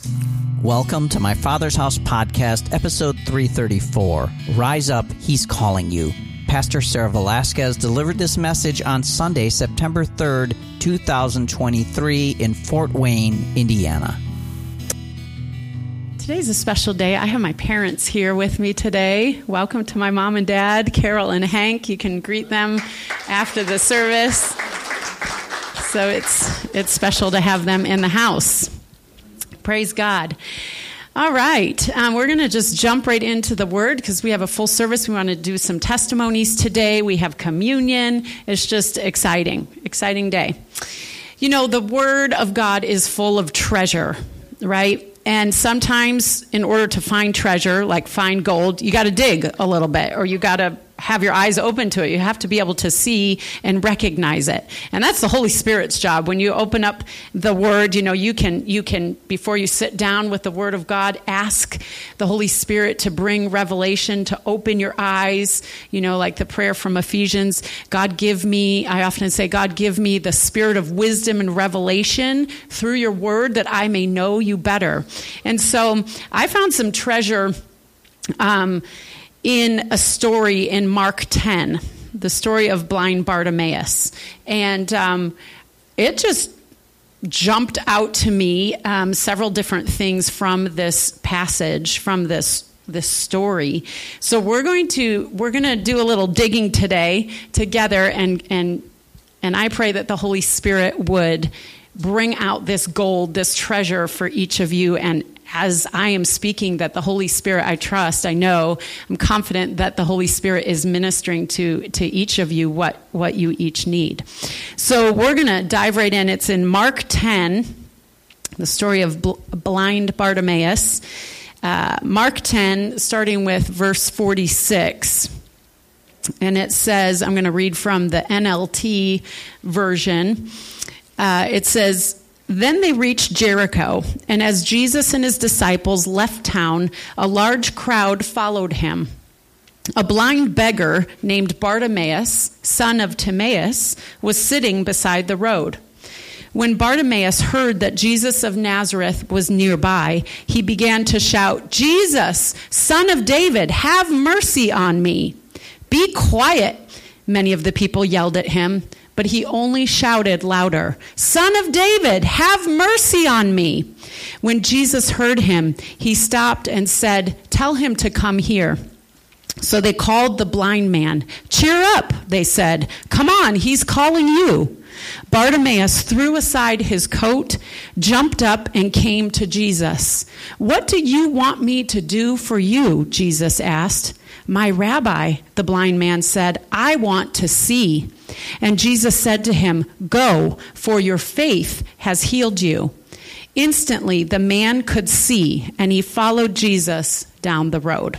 Welcome to my Father's House podcast, episode 334, Rise Up, He's Calling You. Pastor Sarah Velasquez delivered this message on Sunday, September 3rd, 2023 in Fort Wayne, Indiana. Today's a special day. I have my parents here with me today. Welcome to my mom and dad, Carol and Hank. You can greet them after the service. So it's special to have them in the house. Praise God. All right. We're going to just jump right into the Word because we have a full service. We want to do some testimonies today. We have communion. It's just exciting day. You know, the Word of God is full of treasure, right? And sometimes in order to find treasure, like find gold, you got to dig a little bit, or you got to have your eyes open to it. You have to be able to see and recognize it. And that's the Holy Spirit's job. When you open up the Word, you know, you can, before you sit down with the Word of God, ask the Holy Spirit to bring revelation, to open your eyes, you know, like the prayer from Ephesians, I often say, God, give me the spirit of wisdom and revelation through your Word that I may know you better. And so I found some treasure, in a story in Mark 10, the story of blind Bartimaeus. And it just jumped out to me, several different things from this passage, from this story. So we're going to do a little digging today together, and I pray that the Holy Spirit would bring out this gold, this treasure for each of you. And as I am speaking, that the Holy Spirit, I trust, I know, I'm confident that the Holy Spirit is ministering to each of you what you each need. So we're going to dive right in. It's in Mark 10, the story of blind Bartimaeus. Mark 10, starting with verse 46. And it says, I'm going to read from the NLT version. It says, "Then they reached Jericho, and as Jesus and his disciples left town, a large crowd followed him. A blind beggar named Bartimaeus, son of Timaeus, was sitting beside the road. When Bartimaeus heard that Jesus of Nazareth was nearby, he began to shout, 'Jesus, Son of David, have mercy on me.' 'Be quiet,' many of the people yelled at him. But he only shouted louder, 'Son of David, have mercy on me.' When Jesus heard him, he stopped and said, 'Tell him to come here.' So they called the blind man. 'Cheer up,' they said. 'Come on, he's calling you.' Bartimaeus threw aside his coat, jumped up, and came to Jesus. 'What do you want me to do for you?' Jesus asked. 'My rabbi,' the blind man said, 'I want to see.' And Jesus said to him, 'Go, for your faith has healed you.' Instantly the man could see, and he followed Jesus down the road."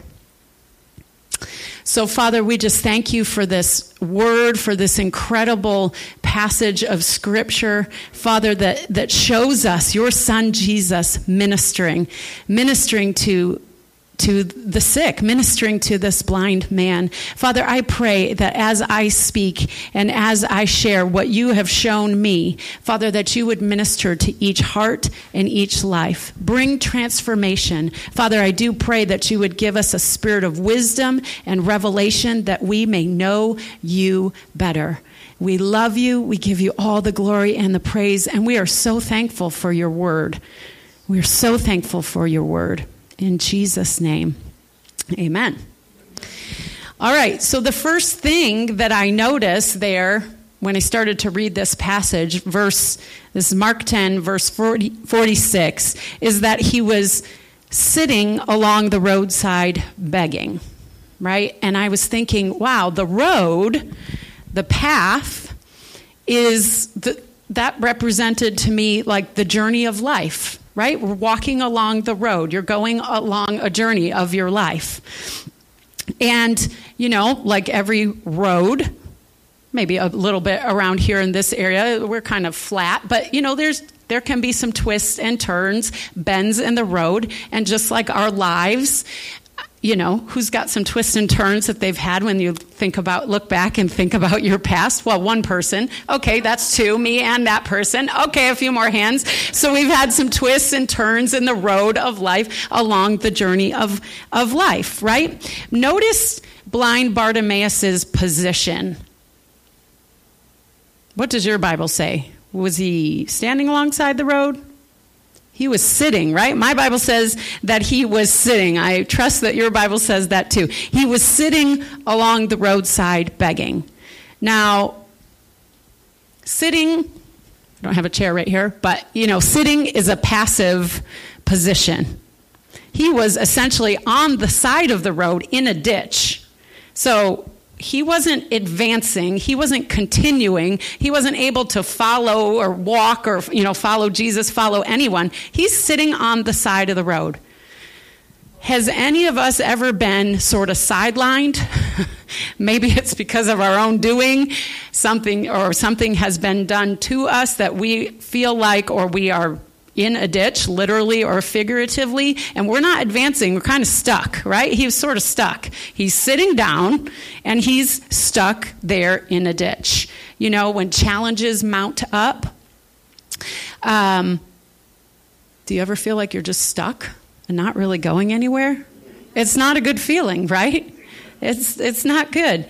So, Father, we just thank you for this word, for this incredible passage of Scripture, Father, that shows us your Son Jesus ministering to the sick, ministering to this blind man. Father, I pray that as I speak and as I share what you have shown me, Father, that you would minister to each heart and each life. Bring transformation. Father, I do pray that you would give us a spirit of wisdom and revelation that we may know you better. We love you. We give you all the glory and the praise, and we are so thankful for your word. We are so thankful for your word. In Jesus' name, amen. All right, so the first thing that I noticed there when I started to read this passage, this is Mark 10, verse 46, is that he was sitting along the roadside begging, right? And I was thinking, wow, the road, the path, that represented to me like the journey of life. Right? We're walking along the road. You're going along a journey of your life. And, you know, like every road, maybe a little bit around here in this area, we're kind of flat. But, you know, there can be some twists and turns, bends in the road. And just like our lives, who's got some twists and turns that they've had when you look back and think about your past? Well, one person. Okay, that's two, me and that person. Okay, a few more hands. So we've had some twists and turns in the road of life along the journey of life, right? Notice blind Bartimaeus' position. What does your Bible say? Was he standing alongside the road? He was sitting, right? My Bible says that he was sitting. I trust that your Bible says that too. He was sitting along the roadside begging. Now, sitting, I don't have a chair right here, but, sitting is a passive position. He was essentially on the side of the road in a ditch. So he wasn't advancing. He wasn't continuing. He wasn't able to follow or walk or, follow Jesus, follow anyone. He's sitting on the side of the road. Has any of us ever been sort of sidelined? Maybe it's because of our own doing. Something has been done to us that we feel like, or we are in a ditch, literally or figuratively, and we're not advancing. We're kind of stuck, right? He was sort of stuck. He's sitting down, and he's stuck there in a ditch. When challenges mount up, do you ever feel like you're just stuck and not really going anywhere? It's not a good feeling, right? It's not good.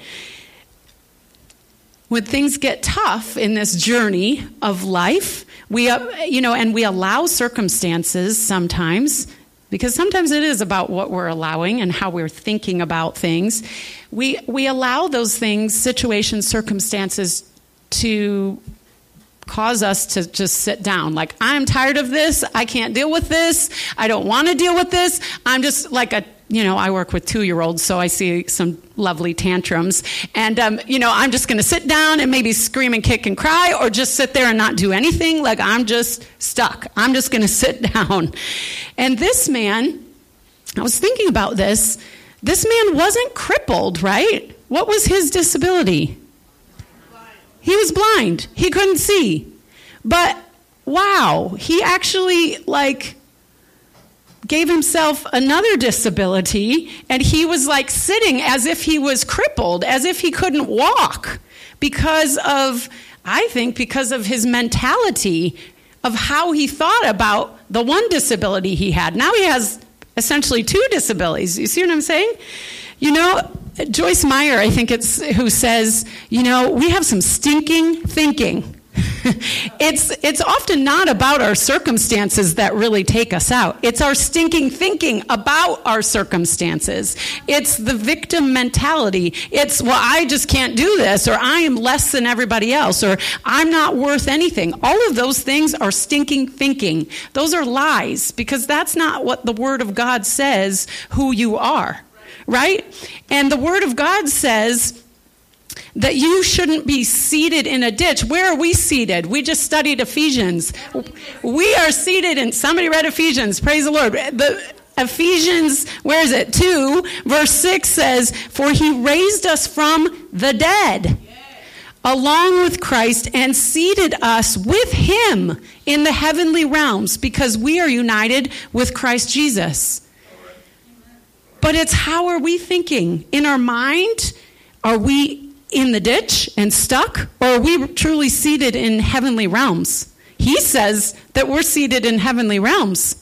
When things get tough in this journey of life, we allow circumstances sometimes, because sometimes it is about what we're allowing and how we're thinking about things. We allow those things, situations, circumstances, to cause us to just sit down. Like, I'm tired of this. I can't deal with this. I don't want to deal with this. I'm just like I work with 2-year-olds, so I see some lovely tantrums. And, I'm just going to sit down and maybe scream and kick and cry, or just sit there and not do anything. Like, I'm just stuck. I'm just going to sit down. And this man, I was thinking about this. This man wasn't crippled, right? What was his disability? He was blind. He couldn't see. But, wow, he actually, gave himself another disability, and he was sitting as if he was crippled, as if he couldn't walk, because of his mentality of how he thought about the one disability he had. Now he has essentially 2 disabilities. You see what I'm saying? Joyce Meyer, I think who says, we have some stinking thinking. It's often not about our circumstances that really take us out. It's our stinking thinking about our circumstances. It's the victim mentality. It's, well, I just can't do this, or I am less than everybody else, or I'm not worth anything. All of those things are stinking thinking. Those are lies, because that's not what the Word of God says who you are, right? And the Word of God says that you shouldn't be seated in a ditch. Where are we seated? We just studied Ephesians. We are seated in, somebody read Ephesians, praise the Lord. The Ephesians, where is it? 2, verse 6 says, for he raised us from the dead, along with Christ, and seated us with him in the heavenly realms, because we are united with Christ Jesus. But it's, how are we thinking? In our mind, are we in the ditch and stuck, or are we truly seated in heavenly realms? He says that we're seated in heavenly realms.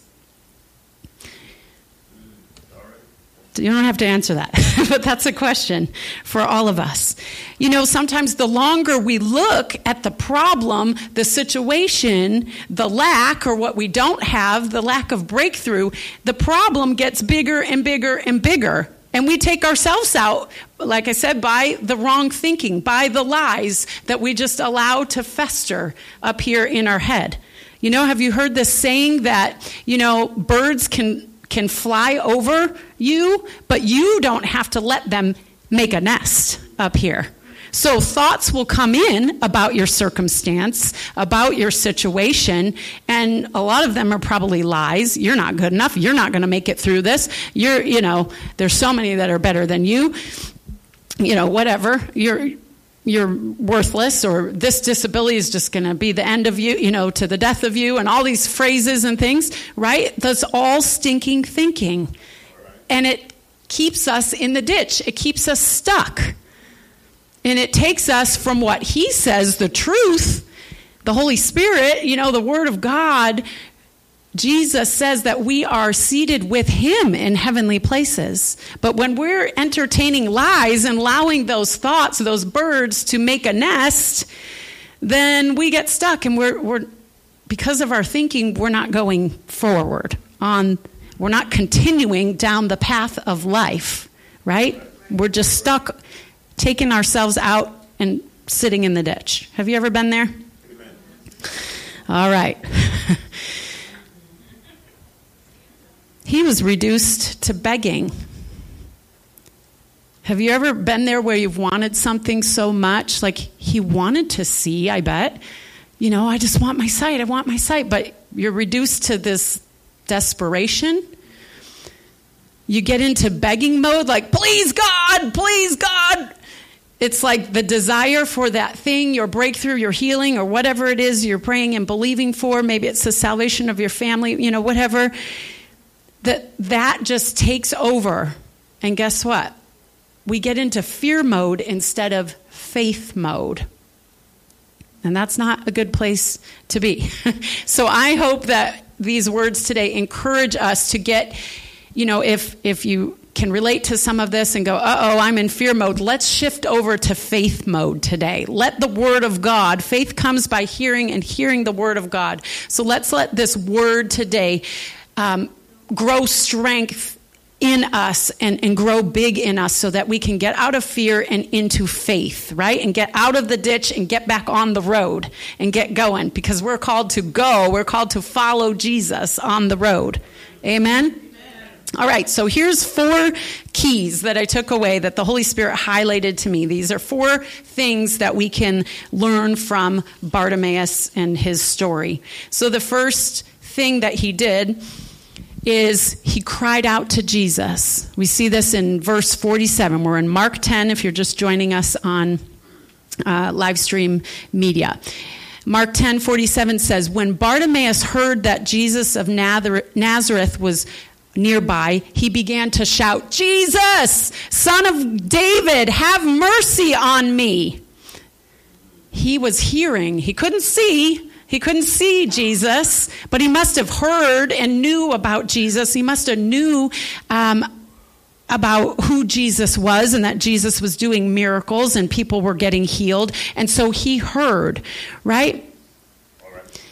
You don't have to answer that, but that's a question for all of us. Sometimes the longer we look at the problem, the situation, the lack, or what we don't have, the lack of breakthrough, the problem gets bigger and bigger and bigger. And we take ourselves out, like I said, by the wrong thinking, by the lies that we just allow to fester up here in our head. Have you heard this saying that, birds can fly over you, but you don't have to let them make a nest up here. So thoughts will come in about your circumstance, about your situation, and a lot of them are probably lies. You're not good enough. You're not going to make it through this. There's so many that are better than you. Whatever. You're worthless, or this disability is just going to be the end of you, to the death of you, and all these phrases and things, right? That's all stinking thinking. And keeps us in the ditch. It keeps us stuck. And it takes us from what he says, the truth, the Holy Spirit, the Word of God. Jesus says that we are seated with him in heavenly places. But when we're entertaining lies and allowing those thoughts, those birds to make a nest, then we get stuck, and we're because of our thinking, we're not going forward we're not continuing down the path of life, right? We're just stuck, taking ourselves out and sitting in the ditch. Have you ever been there? Amen. All right. He was reduced to begging. Have you ever been there where you've wanted something so much? Like he wanted to see, I bet. I just want my sight. I want my sight. But you're reduced to this desperation. You get into begging mode, like, please God, please God. It's like the desire for that thing, your breakthrough, your healing, or whatever it is you're praying and believing for. Maybe it's the salvation of your family, whatever. That just takes over. And guess what? We get into fear mode instead of faith mode. And that's not a good place to be. So I hope that these words today encourage us to get, if you can relate to some of this and go, I'm in fear mode, let's shift over to faith mode today. Let the Word of God, faith comes by hearing, and hearing the Word of God. So let's let this word today grow strength in us and grow big in us so that we can get out of fear and into faith, right? And get out of the ditch and get back on the road and get going, because we're called to go. We're called to follow Jesus on the road. Amen? All right, so here's 4 keys that I took away that the Holy Spirit highlighted to me. These are 4 things that we can learn from Bartimaeus and his story. So the first thing that he did is he cried out to Jesus. We see this in verse 47. We're in Mark 10 if you're just joining us on live stream media. Mark 10:47 says, when Bartimaeus heard that Jesus of Nazareth was nearby, he began to shout, Jesus, Son of David, have mercy on me. He was hearing. He couldn't see. He couldn't see Jesus, but he must have heard and knew about Jesus. He must have knew about who Jesus was and that Jesus was doing miracles and people were getting healed. And so he heard, right? All right.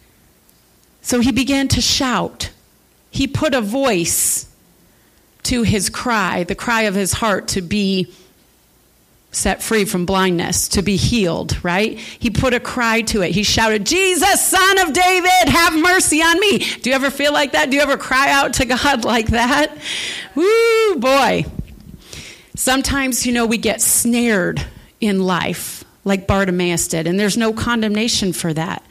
So he began to shout. He put a voice to his cry, the cry of his heart to be set free from blindness, to be healed, right? He put a cry to it. He shouted, Jesus, Son of David, have mercy on me. Do you ever feel like that? Do you ever cry out to God like that? Woo, boy. Sometimes, we get snared in life like Bartimaeus did, and there's no condemnation for that.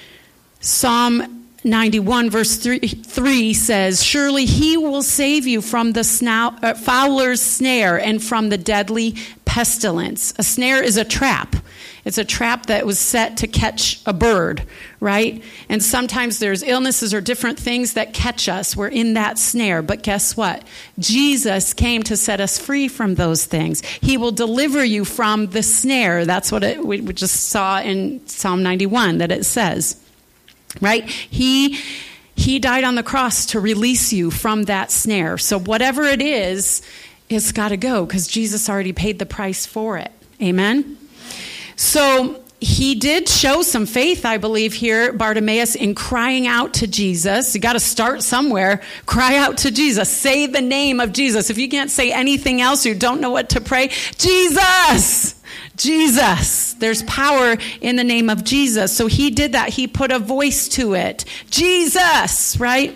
Psalm 91 verse 3 says, surely he will save you from the fowler's snare and from the deadly pestilence. A snare is a trap. It's a trap that was set to catch a bird, right? And sometimes there's illnesses or different things that catch us. We're in that snare. But guess what? Jesus came to set us free from those things. He will deliver you from the snare. That's what we just saw in Psalm 91 that it says. Right? He died on the cross to release you from that snare. So whatever it is, it's got to go because Jesus already paid the price for it. Amen? So he did show some faith, I believe, here, Bartimaeus, in crying out to Jesus. You got to start somewhere. Cry out to Jesus. Say the name of Jesus. If you can't say anything else, you don't know what to pray, Jesus! Jesus. There's power in the name of Jesus. So he did that. He put a voice to it. Jesus, right?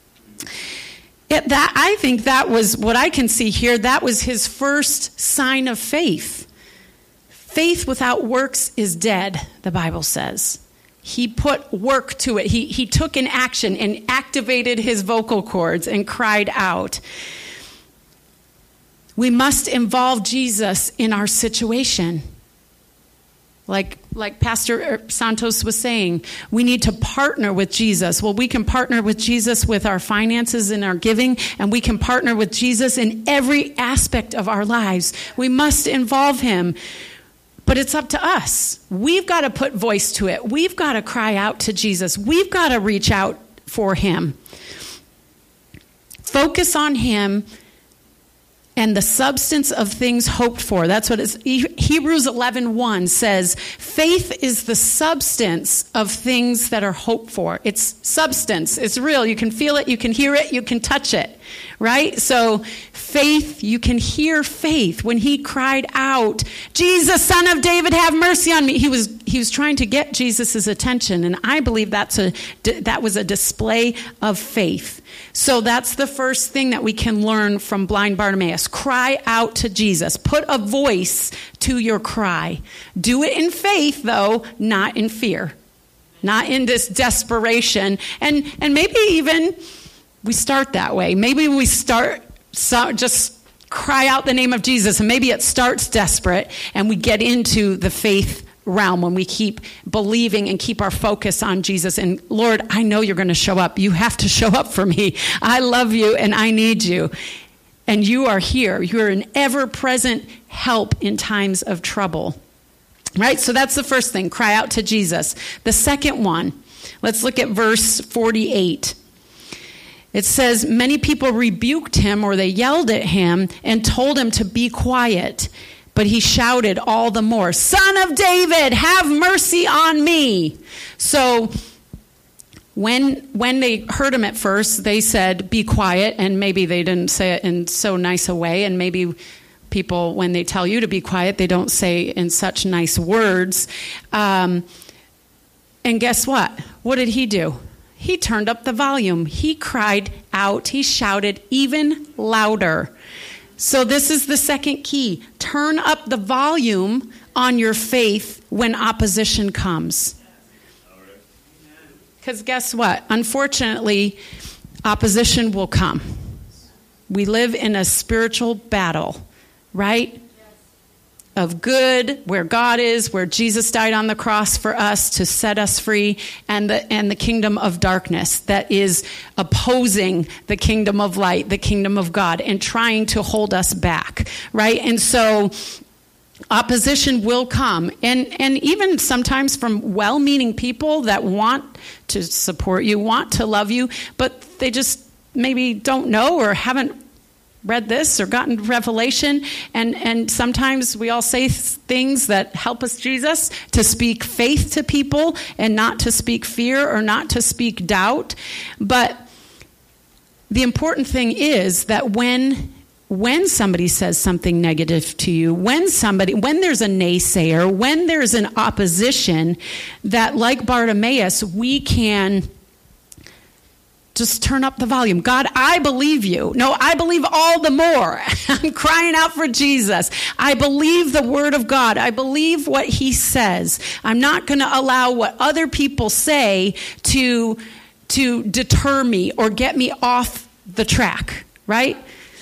I think that was what I can see here. That was his first sign of faith. Faith without works is dead, the Bible says. He put work to it. He took an action and activated his vocal cords and cried out. We must involve Jesus in our situation. Like Pastor Santos was saying, we need to partner with Jesus. Well, we can partner with Jesus with our finances and our giving, and we can partner with Jesus in every aspect of our lives. We must involve him. But it's up to us. We've got to put voice to it. We've got to cry out to Jesus. We've got to reach out for him. Focus on him and the substance of things hoped for. That's what it's, Hebrews 11:1 says, faith is the substance of things that are hoped for. It's substance. It's real. You can feel it. You can hear it. You can touch it. Right? So faith, you can hear faith. When he cried out, Jesus, Son of David, have mercy on me. He was trying to get Jesus' attention. And I believe that was a display of faith. So that's the first thing that we can learn from blind Bartimaeus. Cry out to Jesus. Put a voice to your cry. Do it in faith, though, not in fear. Not in this desperation. And maybe even we start that way. Maybe we start just cry out the name of Jesus, and maybe it starts desperate, and we get into the faith realm when we keep believing and keep our focus on Jesus. And Lord, I know you're going to show up. You have to show up for me. I love you and I need you. And you are here. You're an ever-present help in times of trouble. Right? So that's the first thing. Cry out to Jesus. The second one, let's look at verse 48. It says, many people rebuked him, or they yelled at him and told him to be quiet. But he shouted all the more, Son of David, have mercy on me. So when they heard him at first, they said, be quiet. And maybe they didn't say it in so nice a way. And maybe people, when they tell you to be quiet, they don't say in such nice words. And guess what? What did he do? He turned up the volume. He cried out. He shouted even louder. So this is the second key. Turn up the volume on your faith when opposition comes. Because guess what? Unfortunately, opposition will come. We live in a spiritual battle, right? Of good, where God is, where Jesus died on the cross for us to set us free, and the kingdom of darkness that is opposing the kingdom of light, the kingdom of God, and trying to hold us back, right? And so opposition will come, and even sometimes from well-meaning people that want to support you, want to love you, but they just maybe don't know or haven't read this or gotten revelation, and sometimes we all say things that help us, Jesus, to speak faith to people and not to speak fear or not to speak doubt. But the important thing is that when somebody says something negative to you, when there's a naysayer, when there's an opposition, that like Bartimaeus, we can just turn up the volume. God, I believe you. No, I believe all the more. I'm crying out for Jesus. I believe the word of God. I believe what he says. I'm not going to allow what other people say to deter me or get me off the track, right?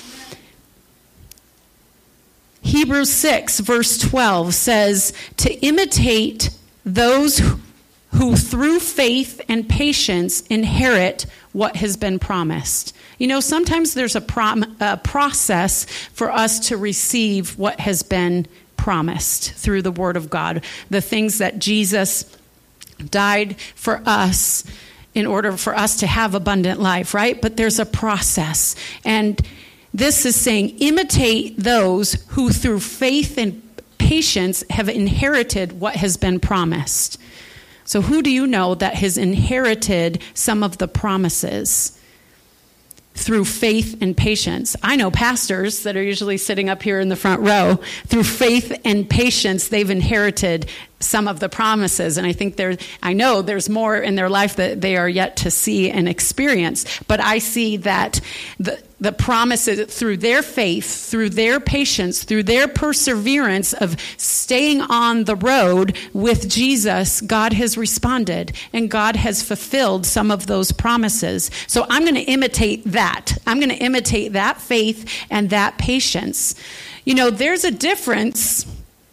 Hebrews 6 verse 12 says to imitate those who through faith and patience inherit what has been promised. You know, sometimes there's a process for us to receive what has been promised through the Word of God. The things that Jesus died for us in order for us to have abundant life, right? But there's a process. And this is saying, imitate those who through faith and patience have inherited what has been promised. So who do you know that has inherited some of the promises through faith and patience? I know pastors that are usually sitting up here in the front row. Through faith and patience, they've inherited some of the promises. And I know there's more in their life that they are yet to see and experience. But I see that the promises through their faith, through their patience, through their perseverance of staying on the road with Jesus, God has responded and God has fulfilled some of those promises. So I'm going to imitate that. I'm going to imitate that faith and that patience. You know, there's a difference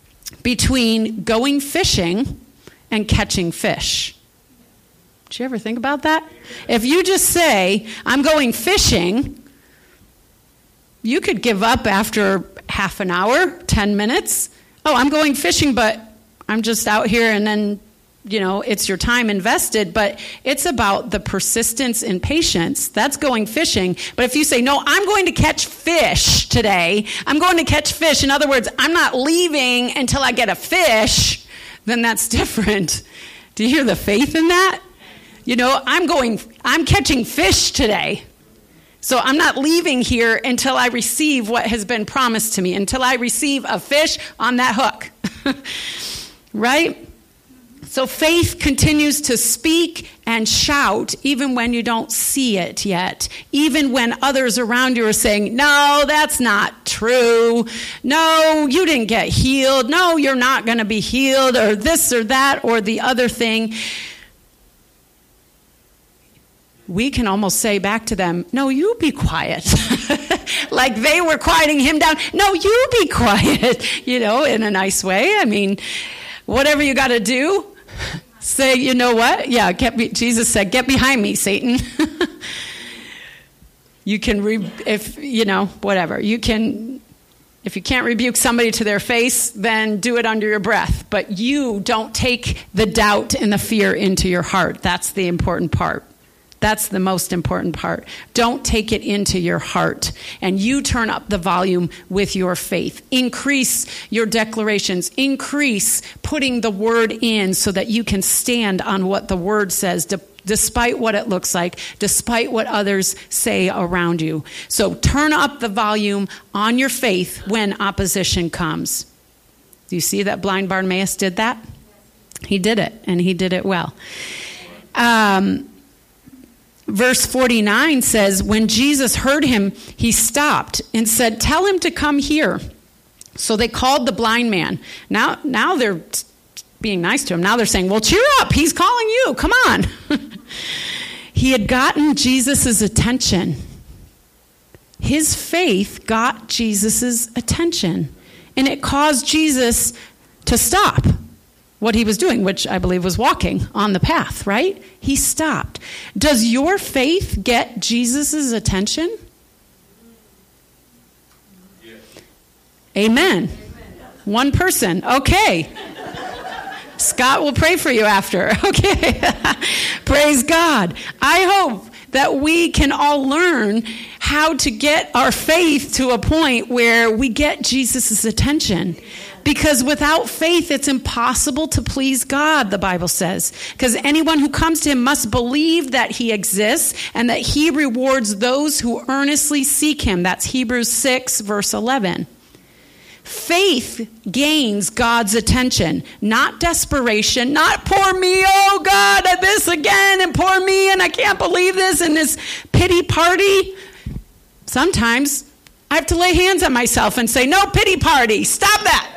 between going fishing and catching fish. Did you ever think about that? If you just say, I'm going fishing, you could give up after half an hour, 10 minutes. Oh, I'm going fishing, but I'm just out here, and then, it's your time invested, but it's about the persistence and patience. That's going fishing. But if you say, no, I'm going to catch fish today, I'm going to catch fish. In other words, I'm not leaving until I get a fish, then that's different. Do you hear the faith in that? I'm catching fish today. So I'm not leaving here until I receive what has been promised to me, until I receive a fish on that hook. Right? So faith continues to speak and shout even when you don't see it yet. Even when others around you are saying, no, that's not true. No, you didn't get healed. No, you're not going to be healed, or this or that or the other thing. We can almost say back to them, no, you be quiet. Like they were quieting him down. No, you be quiet, in a nice way. I mean, whatever you got to do, say, you know what? Yeah, Jesus said, get behind me, Satan. You can, whatever. You can, if you can't rebuke somebody to their face, then do it under your breath. But you don't take the doubt and the fear into your heart. That's the important part. That's the most important part. Don't take it into your heart. And you turn up the volume with your faith. Increase your declarations. Increase putting the word in so that you can stand on what the word says, despite what it looks like, despite what others say around you. So turn up the volume on your faith when opposition comes. Do you see that blind Bartimaeus did that? He did it, and he did it well. Verse 49 says, when Jesus heard him, he stopped and said, tell him to come here. So they called the blind man. Now they're being nice to him. Now they're saying, well, cheer up. He's calling you. Come on. He had gotten Jesus' attention. His faith got Jesus' attention. And it caused Jesus to stop what he was doing, which I believe was walking on the path, right? He stopped. Does your faith get Jesus' attention? Yes. Amen. One person. Okay. Scott will pray for you after. Okay. Praise God. I hope that we can all learn how to get our faith to a point where we get Jesus' attention. Because without faith, it's impossible to please God, the Bible says. Because anyone who comes to him must believe that he exists and that he rewards those who earnestly seek him. That's Hebrews 6, verse 11. Faith gains God's attention, not desperation, not poor me, oh God, this again, and poor me, and I can't believe this, and this pity party. Sometimes I have to lay hands on myself and say, no pity party, stop that.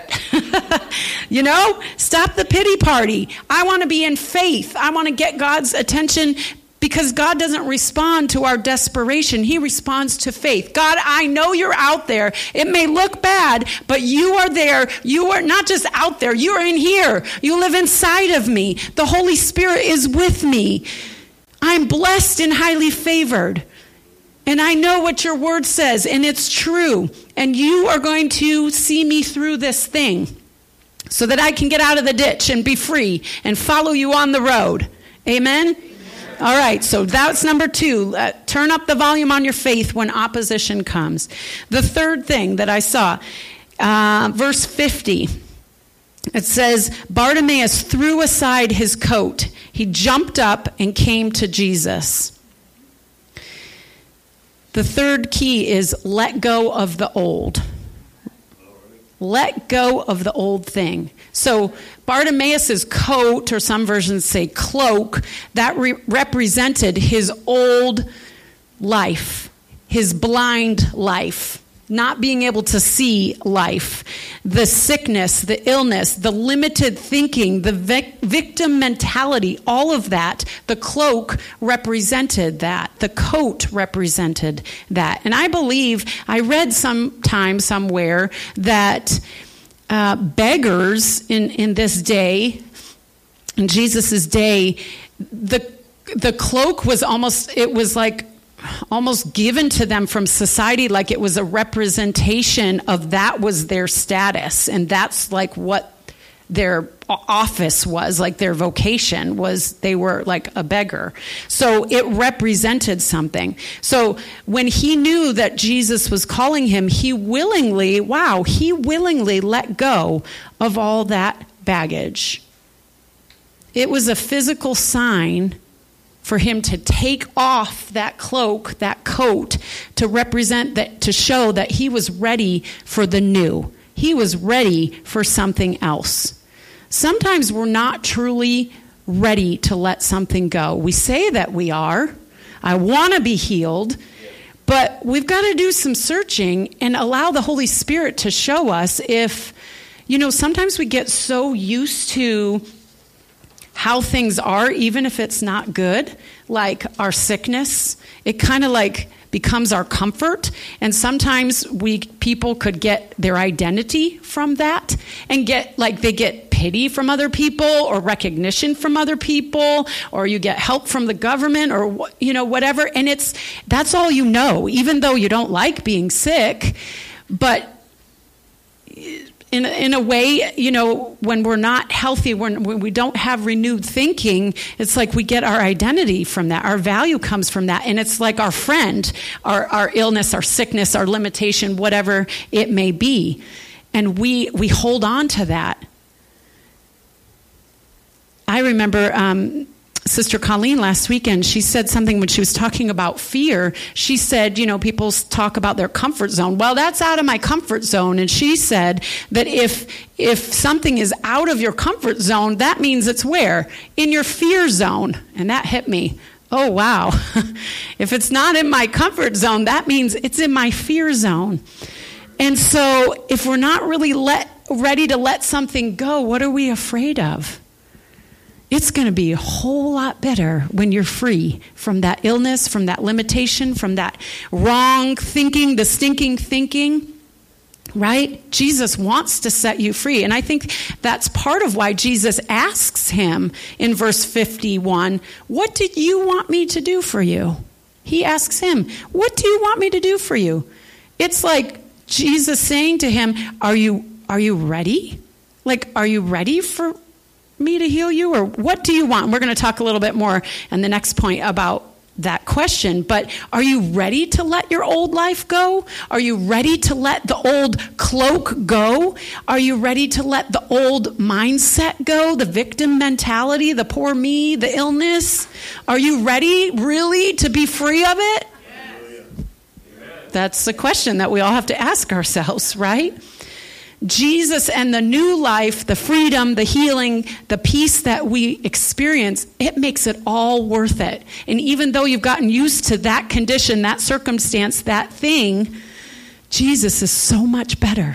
Stop the pity party. I want to be in faith. I want to get God's attention because God doesn't respond to our desperation. He responds to faith. God, I know you're out there. It may look bad, but you are there. You are not just out there. You are in here. You live inside of me. The Holy Spirit is with me. I'm blessed and highly favored. And I know what your word says, and it's true. And you are going to see me through this thing so that I can get out of the ditch and be free and follow you on the road. Amen? All right, so that's number 2. Turn up the volume on your faith when opposition comes. The third thing that I saw, verse 50, it says, Bartimaeus threw aside his coat. He jumped up and came to Jesus. The third key is let go of the old. Let go of the old thing. So Bartimaeus' coat, or some versions say cloak, that represented his old life, his blind life, not being able to see life, the sickness, the illness, the limited thinking, the victim mentality, all of that. The cloak represented that. The coat represented that. And I believe, I read sometime somewhere that beggars in this day, in Jesus' day, the cloak was almost given to them from society, like it was a representation of that was their status, and that's like what their office was, like their vocation was. They were like a beggar. So it represented something. So when he knew that Jesus was calling him, he willingly let go of all that baggage. It was a physical sign for him to take off that cloak, that coat, to represent that, to show that he was ready for the new. He was ready for something else. Sometimes we're not truly ready to let something go. We say that we are. I want to be healed. But we've got to do some searching and allow the Holy Spirit to show us if, sometimes we get so used to how things are, even if it's not good, like our sickness. It kind of like becomes our comfort, and sometimes people could get their identity from that and they get pity from other people or recognition from other people, or you get help from the government or whatever, and that's all even though you don't like being sick. But in a way, when we're not healthy, when we don't have renewed thinking, it's like we get our identity from that. Our value comes from that. And it's like our friend, our illness, our sickness, our limitation, whatever it may be. And we hold on to that. I remember Sister Colleen last weekend, she said something when she was talking about fear. She said, people talk about their comfort zone. Well, that's out of my comfort zone. And she said that if something is out of your comfort zone, that means it's where? In your fear zone. And that hit me. Oh, wow. If it's not in my comfort zone, that means it's in my fear zone. And so if we're not really ready to let something go, what are we afraid of? It's going to be a whole lot better when you're free from that illness, from that limitation, from that wrong thinking, the stinking thinking, right? Jesus wants to set you free. And I think that's part of why Jesus asks him in verse 51, what did you want me to do for you? He asks him, what do you want me to do for you? It's like Jesus saying to him, are you ready? Like, are you ready for me to heal you, or what do you want? And we're going to talk a little bit more in the next point about that question, but are you ready to let your old life go? Are you ready to let the old cloak go? Are you ready to let the old mindset go, the victim mentality, the poor me, the illness? Are you ready really to be free of it? Yes. That's the question that we all have to ask ourselves, right? Jesus and the new life, the freedom, the healing, the peace that we experience, it makes it all worth it. And even though you've gotten used to that condition, that circumstance, that thing, Jesus is so much better.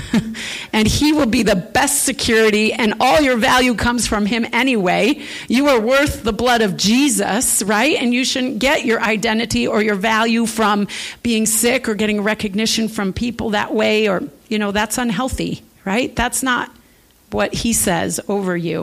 And he will be the best security, and all your value comes from him anyway. You are worth the blood of Jesus, right? And you shouldn't get your identity or your value from being sick or getting recognition from people that way, or, that's unhealthy, right? That's not what he says over you.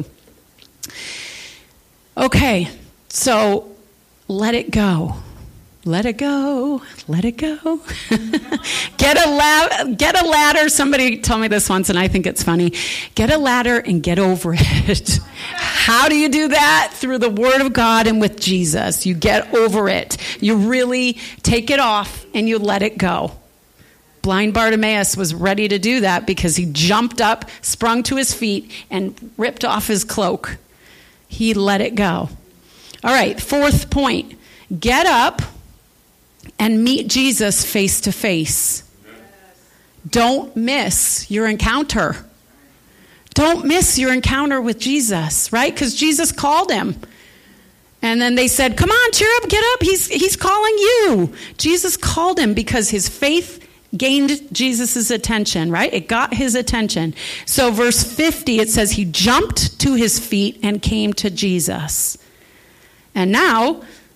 Okay, so let it go. Let it go. Let it go. Get a ladder. Somebody told me this once, and I think it's funny. Get a ladder and get over it. How do you do that? Through the Word of God and with Jesus. You get over it. You really take it off and you let it go. Blind Bartimaeus was ready to do that because he jumped up, sprung to his feet, and ripped off his cloak. He let it go. All right, fourth point. Get up and meet Jesus face to face. Don't miss your encounter. Don't miss your encounter with Jesus, right? Because Jesus called him. And then they said, come on, cheer up, get up. He's calling you. Jesus called him because his faith gained Jesus' attention, right? It got his attention. So verse 50, it says he jumped to his feet and came to Jesus. And now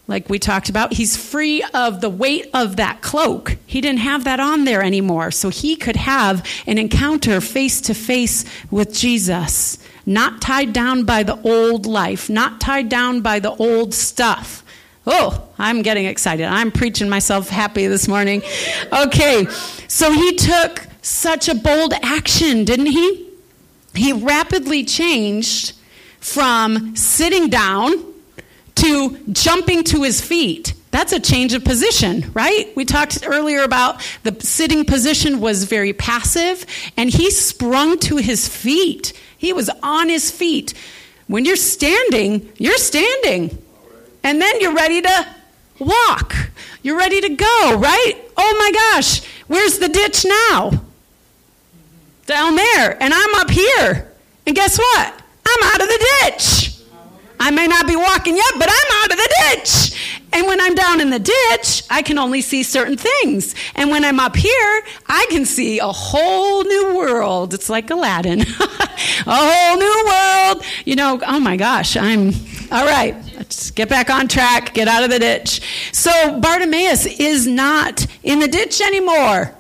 like we talked about. He's free of the weight of that cloak. He didn't have that on there anymore. So he could have an encounter face to face with Jesus, not tied down by the old life, not tied down by the old stuff. Oh, I'm getting excited. I'm preaching myself happy this morning. Okay, so he took such a bold action, didn't he? He rapidly changed from sitting down to jumping to his feet. That's a change of position, right? We talked earlier about the sitting position was very passive, and he sprung to his feet. He was on his feet. When you're standing, and then you're ready to walk. You're ready to go, right? Oh my gosh, where's the ditch now? Down there, and I'm up here. And guess what? I'm out of the ditch. I may not be walking yet, but I'm out of the ditch. And when I'm down in the ditch, I can only see certain things. And when I'm up here, I can see a whole new world. It's like Aladdin. A whole new world. You know, oh my gosh, all right. Let's get back on track, get out of the ditch. So Bartimaeus is not in the ditch anymore.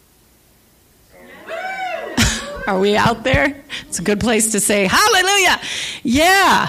Are we out there? It's a good place to say hallelujah. Yeah.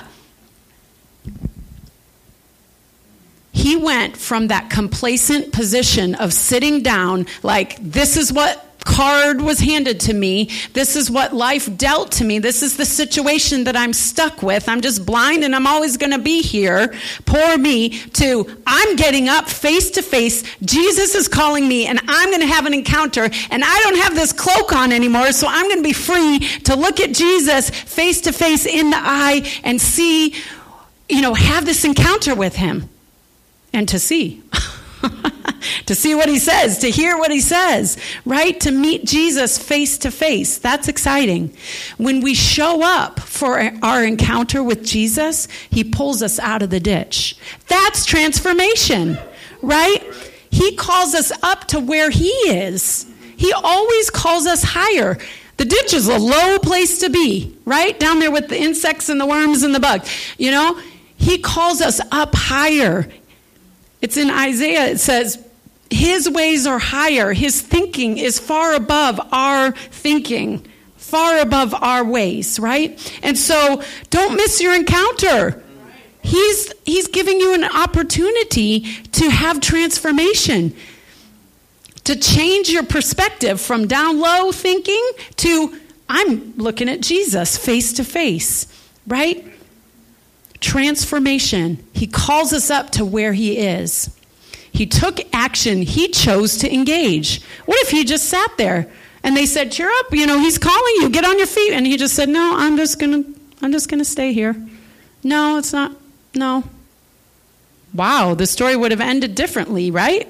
He went from that complacent position of sitting down, like this is what card was handed to me. This is what life dealt to me. This is the situation that I'm stuck with. I'm just blind and I'm always going to be here. Poor me. To I'm getting up face to face. Jesus is calling me and I'm going to have an encounter, and I don't have this cloak on anymore. So I'm going to be free to look at Jesus face to face in the eye and see, have this encounter with him and to see. To see what he says, to hear what he says, right? To meet Jesus face to face. That's exciting. When we show up for our encounter with Jesus, he pulls us out of the ditch. That's transformation, right? He calls us up to where he is. He always calls us higher. The ditch is a low place to be, right? Down there with the insects and the worms and the bugs. He calls us up higher. It's in Isaiah, it says, his ways are higher. His thinking is far above our thinking, far above our ways, right? And so don't miss your encounter. He's giving you an opportunity to have transformation, to change your perspective from down low thinking to I'm looking at Jesus face to face, right? Transformation. He calls us up to where he is. He took action. He chose to engage. What if he just sat there and they said, cheer up, he's calling you, get on your feet. And he just said, no, I'm just gonna stay here. No, it's not. No. Wow, the story would have ended differently, right?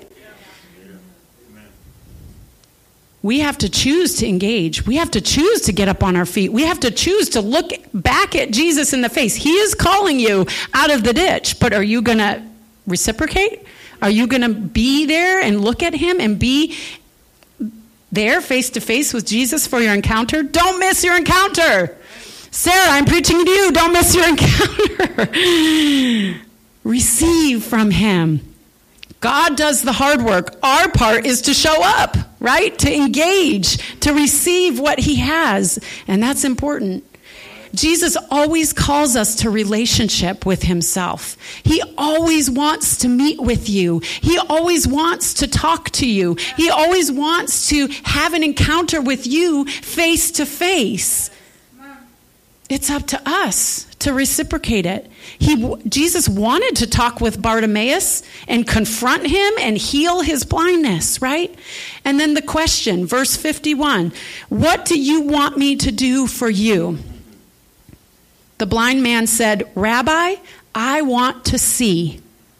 We have to choose to engage. We have to choose to get up on our feet. We have to choose to look back at Jesus in the face. He is calling you out of the ditch, but are you going to reciprocate? Are you going to be there and look at him and be there face to face with Jesus for your encounter? Don't miss your encounter. Sarah, I'm preaching to you. Don't miss your encounter. Receive from him. God does the hard work. Our part is to show up, right? To engage, to receive what he has. And that's important. Jesus always calls us to relationship with himself. He always wants to meet with you. He always wants to talk to you. He always wants to have an encounter with you face to face. It's up to us to reciprocate it. Jesus wanted to talk with Bartimaeus and confront him and heal his blindness, right? And then the question, verse 51, what do you want me to do for you? The blind man said, Rabbi, I want to see.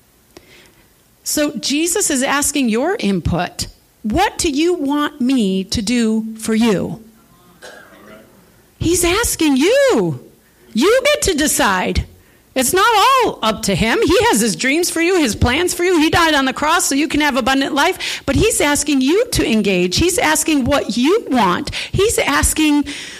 So Jesus is asking your input. What do you want me to do for you? He's asking you. You get to decide. It's not all up to him. He has his dreams for you, his plans for you. He died on the cross so you can have abundant life. But he's asking you to engage. He's asking what you want. He's asking,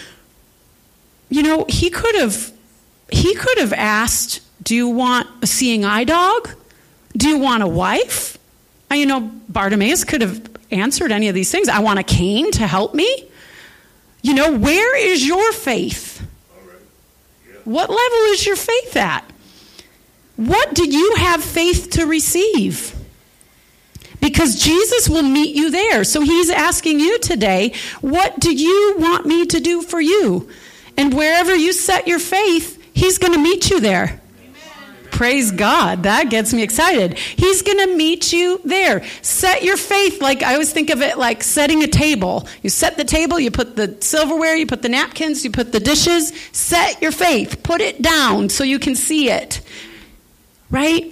he could have asked, do you want a seeing eye dog? Do you want a wife? Bartimaeus could have answered any of these things. I want a cane to help me. Where is your faith? What level is your faith at? What do you have faith to receive? Because Jesus will meet you there. So he's asking you today, what do you want me to do for you? And wherever you set your faith, he's going to meet you there. Praise God. That gets me excited. He's going to meet you there. Set your faith. Like I always think of it like setting a table. You set the table, you put the silverware, you put the napkins, you put the dishes. Set your faith. Put it down so you can see it. Right?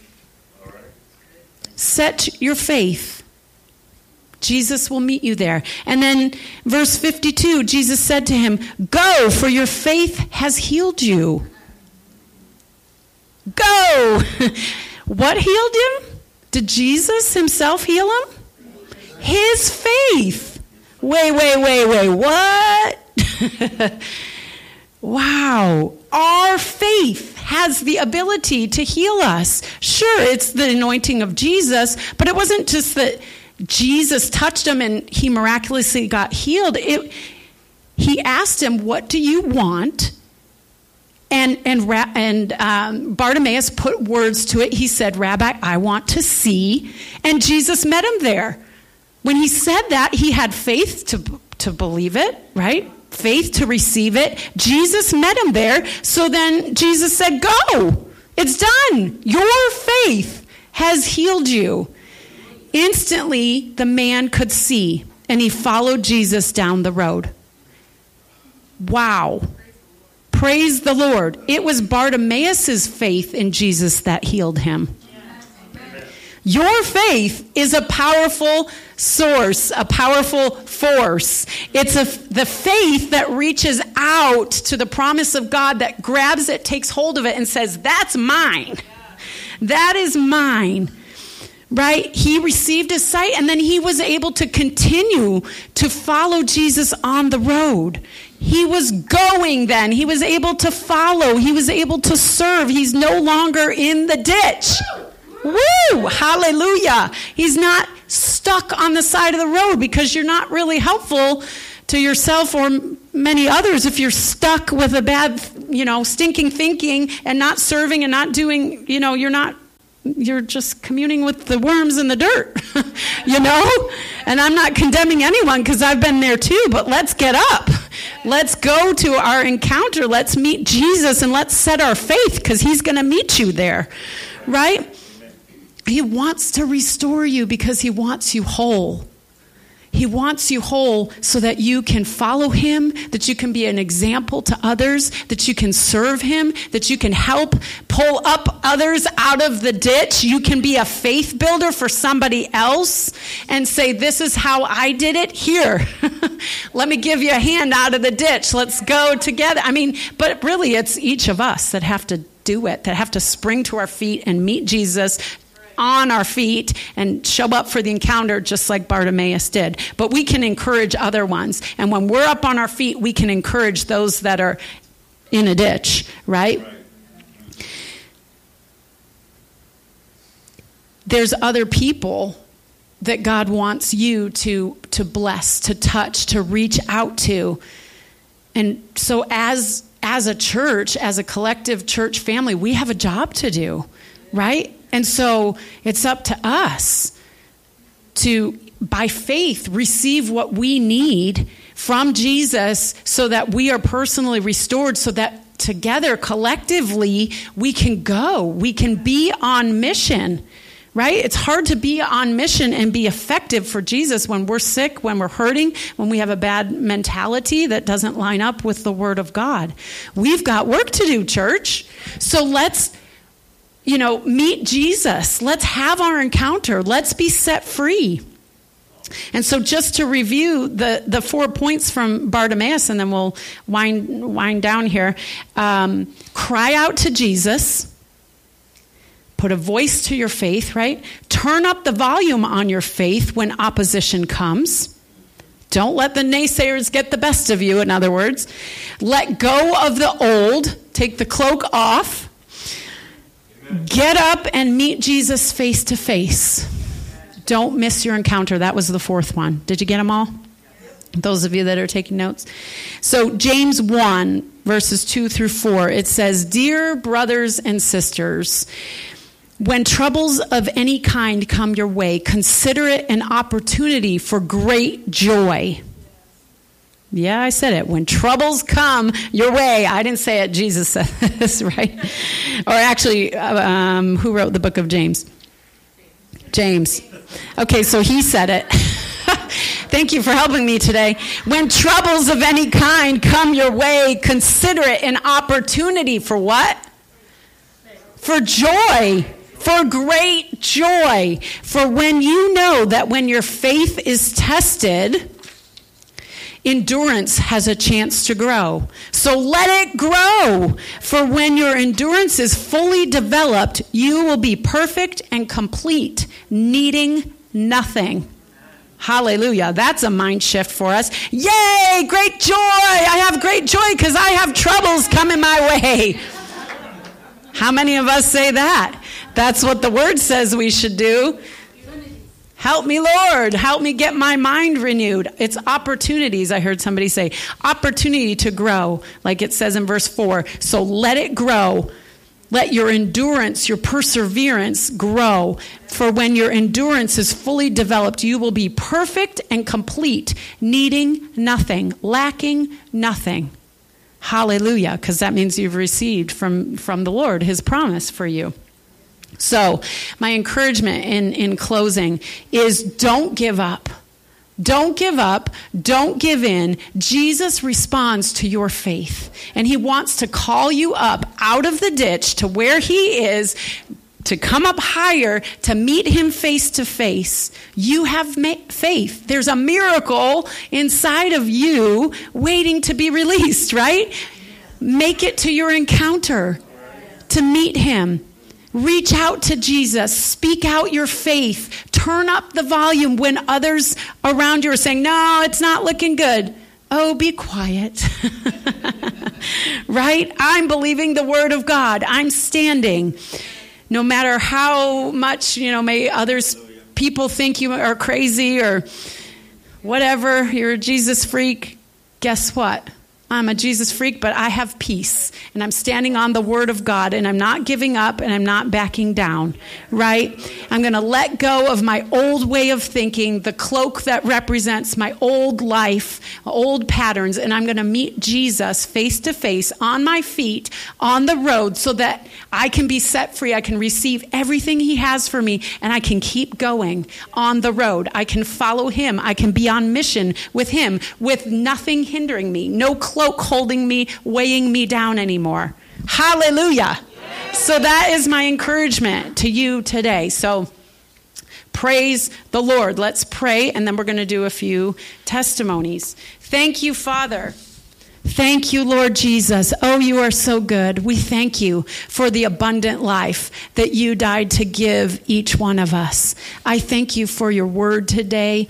Set your faith. Jesus will meet you there. And then verse 52, Jesus said to him, "Go, for your faith has healed you." Go. What healed him? Did Jesus himself heal him? His faith. Wait. What? Wow. Our faith has the ability to heal us. Sure, it's the anointing of Jesus, but it wasn't just that Jesus touched him and he miraculously got healed. He asked him, "What do you want?" And Bartimaeus put words to it. He said, "Rabbi, I want to see." And Jesus met him there. When he said that, he had faith to believe it, right? Faith to receive it. Jesus met him there. So then Jesus said, "Go. It's done. Your faith has healed you." Instantly, the man could see, and he followed Jesus down the road. Wow. Praise the Lord. It was Bartimaeus' faith in Jesus that healed him. Your faith is a powerful source, a powerful force. It's the faith that reaches out to the promise of God, that grabs it, takes hold of it, and says, "That's mine. That is mine." Right? He received his sight, and then he was able to continue to follow Jesus on the road. He was going then. He was able to follow. He was able to serve. He's no longer in the ditch. Woo! Hallelujah. He's not stuck on the side of the road, because you're not really helpful to yourself or many others if you're stuck with a bad, stinking thinking and not serving and not doing, you're just communing with the worms in the dirt, And I'm not condemning anyone, because I've been there too, but let's get up. Let's go to our encounter. Let's meet Jesus, and let's set our faith, because he's going to meet you there, right? He wants to restore you because he wants you whole. He wants you whole so that you can follow him, that you can be an example to others, that you can serve him, that you can help pull up others out of the ditch. You can be a faith builder for somebody else and say, "This is how I did it. Here, let me give you a hand out of the ditch. Let's go together." But really it's each of us that have to do it, that have to spring to our feet and meet Jesus on our feet and show up for the encounter, just like Bartimaeus did. But we can encourage other ones. And when we're up on our feet, we can encourage those that are in a ditch, right? There's other people that God wants you to bless, to touch, to reach out to. And so as a church, as a collective church family, we have a job to do, right? And so it's up to us to, by faith, receive what we need from Jesus so that we are personally restored, so that together, collectively, we can go. We can be on mission, right? It's hard to be on mission and be effective for Jesus when we're sick, when we're hurting, when we have a bad mentality that doesn't line up with the Word of God. We've got work to do, church. So let's meet Jesus. Let's have our encounter. Let's be set free. And so just to review the 4 points from Bartimaeus, and then we'll wind down here. Cry out to Jesus. Put a voice to your faith, right? Turn up the volume on your faith when opposition comes. Don't let the naysayers get the best of you, in other words. Let go of the old. Take the cloak off. Get up and meet Jesus face to face. Don't miss your encounter. That was the fourth one. Did you get them all? Those of you that are taking notes. So James 1, verses 2 through 4, it says, "Dear brothers and sisters, when troubles of any kind come your way, consider it an opportunity for great joy." Yeah, I said it. When troubles come your way. I didn't say it. Jesus said this, right? Or actually, who wrote the book of James? James. Okay, so he said it. Thank you for helping me today. When troubles of any kind come your way, consider it an opportunity for what? For joy. For great joy. For when you know that when your faith is tested, endurance has a chance to grow. So let it grow. For when your endurance is fully developed, you will be perfect and complete, needing nothing. Hallelujah. That's a mind shift for us. Yay! Great joy! I have great joy because I have troubles coming my way. How many of us say that? That's what the word says we should do. Help me, Lord. Help me get my mind renewed. It's opportunities, I heard somebody say. Opportunity to grow, like it says in verse 4. So let it grow. Let your endurance, your perseverance grow. For when your endurance is fully developed, you will be perfect and complete, needing nothing, lacking nothing. Hallelujah, because that means you've received from the Lord his promise for you. So my encouragement in closing is don't give up. Don't give up. Don't give in. Jesus responds to your faith. And he wants to call you up out of the ditch to where he is, to come up higher, to meet him face to face. You have faith. There's a miracle inside of you waiting to be released, right? Make it to your encounter to meet him. Reach out to Jesus. Speak out your faith. Turn up the volume when others around you are saying, no, it's not looking good. Oh, be quiet. Right? I'm believing the word of God. I'm standing. No matter how much, may others, people think you are crazy or whatever, you're a Jesus freak. Guess what? I'm a Jesus freak, but I have peace, and I'm standing on the word of God, and I'm not giving up, and I'm not backing down, right? I'm going to let go of my old way of thinking, the cloak that represents my old life, old patterns, and I'm going to meet Jesus face to face on my feet on the road so that I can be set free. I can receive everything he has for me, and I can keep going on the road. I can follow him. I can be on mission with him with nothing hindering me, no cloak holding me, weighing me down anymore. Hallelujah. So that is my encouragement to you today. So praise the Lord. Let's pray, and then we're going to do a few testimonies. Thank you, Father. Thank you, Lord Jesus. Oh, you are so good. We thank you for the abundant life that you died to give each one of us. I thank you for your word today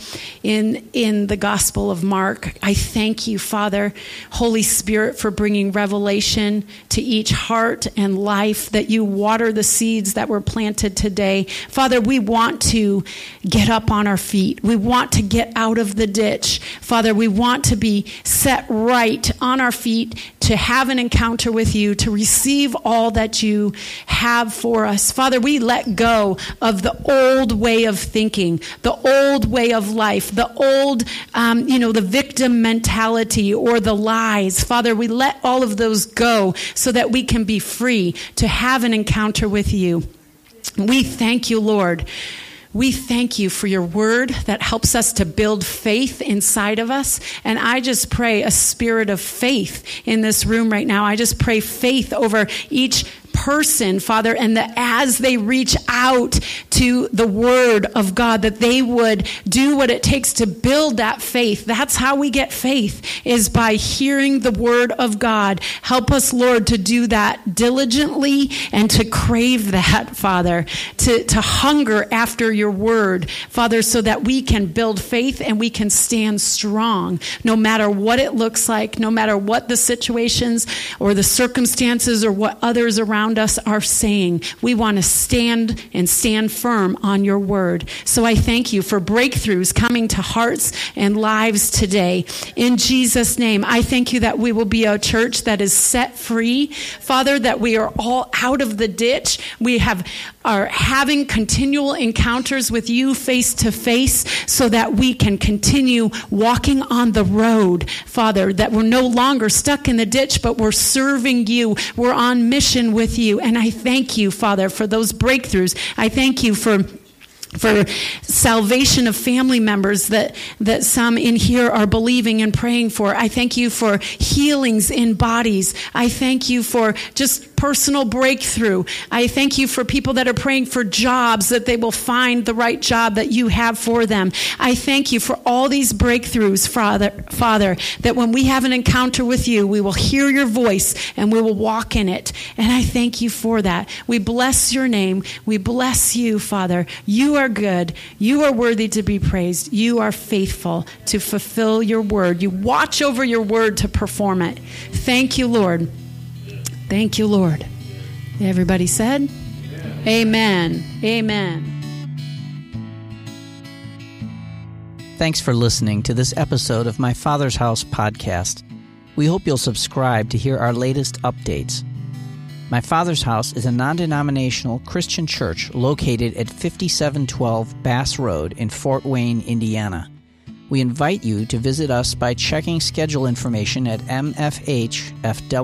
in the Gospel of Mark. I thank you, Father, Holy Spirit, for bringing revelation to each heart and life, that you water the seeds that were planted today. Father, we want to get up on our feet. We want to get out of the ditch. Father, we want to be set right on our feet, to have an encounter with you, to receive all that you have for us. Father, we let go of the old way of thinking, the old way of life, the old, the victim mentality or the lies. Father, we let all of those go so that we can be free to have an encounter with you. We thank you, Lord. We thank you for your word that helps us to build faith inside of us. And I just pray a spirit of faith in this room right now. I just pray faith over each person, Father, and that as they reach out to the word of God, that they would do what it takes to build that faith. That's how we get faith, is by hearing the word of God. Help us, Lord, to do that diligently and to crave that, Father, to hunger after your word, Father, so that we can build faith and we can stand strong no matter what it looks like, no matter what the situations or the circumstances or what others around around us are saying. We want to stand firm on your word. So I thank you for breakthroughs coming to hearts and lives today. In Jesus' name, I thank you that we will be a church that is set free. Father, that we are all out of the ditch. We are having continual encounters with you face to face so that we can continue walking on the road, Father, that we're no longer stuck in the ditch, but we're serving you. We're on mission with you. And I thank you, Father, for those breakthroughs. I thank you for salvation of family members that some in here are believing and praying for. I thank you for healings in bodies. I thank you for just personal breakthrough. I thank you for people that are praying for jobs, that they will find the right job that you have for them. I thank you for all these breakthroughs, Father, that when we have an encounter with you, we will hear your voice and we will walk in it. And I thank you for that. We bless your name. We bless you, Father. You are good. You are worthy to be praised. You are faithful to fulfill your word. You watch over your word to perform it. Thank you, Lord. Thank you, Lord. Everybody said, amen. Amen. Thanks for listening to this episode of My Father's House podcast. We hope you'll subscribe to hear our latest updates. My Father's House is a non-denominational Christian church located at 5712 Bass Road in Fort Wayne, Indiana. We invite you to visit us by checking schedule information at mfhfw.org.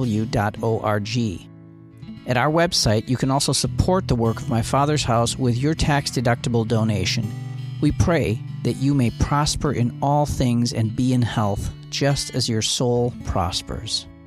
At our website, you can also support the work of My Father's House with your tax-deductible donation. We pray that you may prosper in all things and be in health, just as your soul prospers.